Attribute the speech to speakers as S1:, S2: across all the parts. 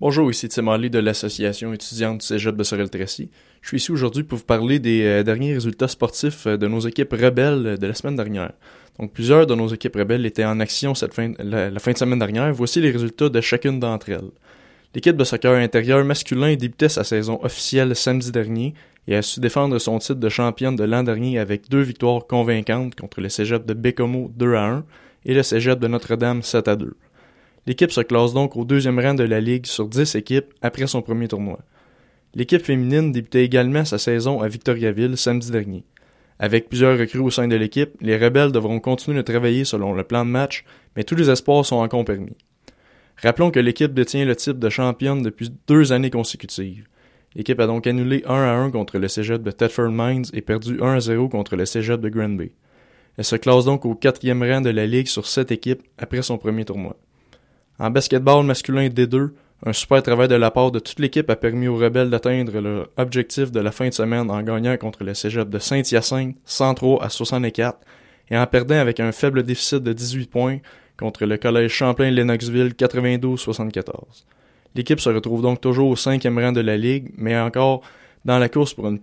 S1: Bonjour, ici Tim Halley de l'Association étudiante du Cégep de Sorel-Tracy. Je suis ici aujourd'hui pour vous parler des derniers résultats sportifs de nos équipes rebelles de la semaine dernière. Donc, plusieurs de nos équipes rebelles étaient en action la fin de semaine dernière. Voici les résultats de chacune d'entre elles. L'équipe de soccer intérieur masculin débutait sa saison officielle samedi dernier et a su défendre son titre de championne de l'an dernier avec 2 victoires convaincantes contre le Cégep de Bécomo 2-1 et le Cégep de Notre-Dame 7-2. L'équipe se classe donc au 2e rang de la Ligue sur 10 équipes après son premier tournoi. L'équipe féminine débutait également sa saison à Victoriaville samedi dernier. Avec plusieurs recrues au sein de l'équipe, les rebelles devront continuer de travailler selon le plan de match, mais tous les espoirs sont encore permis. Rappelons que l'équipe détient le titre de championne depuis 2 années consécutives. L'équipe a donc annulé 1-1 contre le Cégep de Thetford Mines et perdu 1-0 contre le Cégep de Granby. Elle se classe donc au 4e rang de la Ligue sur 7 équipes après son premier tournoi. En basketball masculin D2, un super travail de la part de toute l'équipe a permis aux rebelles d'atteindre leur objectif de la fin de semaine en gagnant contre le Cégep de Saint-Hyacinthe 103-64 et en perdant avec un faible déficit de 18 points contre le collège Champlain-Lennoxville 92-74. L'équipe se retrouve donc toujours au 5e rang de la Ligue, mais encore dans la course pour une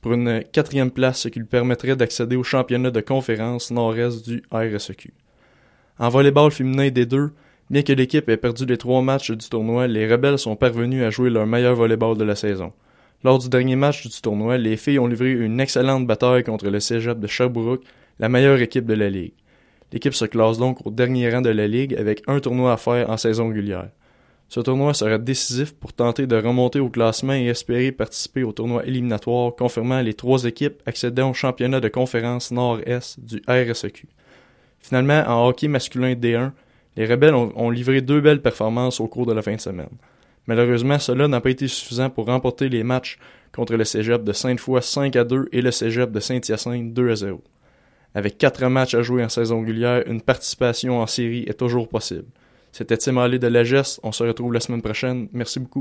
S1: 4e place, ce qui lui permettrait d'accéder au championnat de conférence nord-est du RSEQ. En volleyball féminin D2, bien que l'équipe ait perdu les 3 matchs du tournoi, les rebelles sont parvenus à jouer leur meilleur volleyball de la saison. Lors du dernier match du tournoi, les filles ont livré une excellente bataille contre le Cégep de Sherbrooke, la meilleure équipe de la Ligue. L'équipe se classe donc au dernier rang de la Ligue avec un tournoi à faire en saison régulière. Ce tournoi sera décisif pour tenter de remonter au classement et espérer participer au tournoi éliminatoire, confirmant les 3 équipes accédant au championnat de conférence nord-est du RSEQ. Finalement, en hockey masculin D1, les rebelles ont livré 2 belles performances au cours de la fin de semaine. Malheureusement, cela n'a pas été suffisant pour remporter les matchs contre le Cégep de Sainte-Foy 5-2 et le Cégep de Saint-Hyacinthe 2-0. Avec 4 matchs à jouer en saison régulière, une participation en série est toujours possible. C'était Tim Halley de la Geste. On se retrouve la semaine prochaine. Merci beaucoup.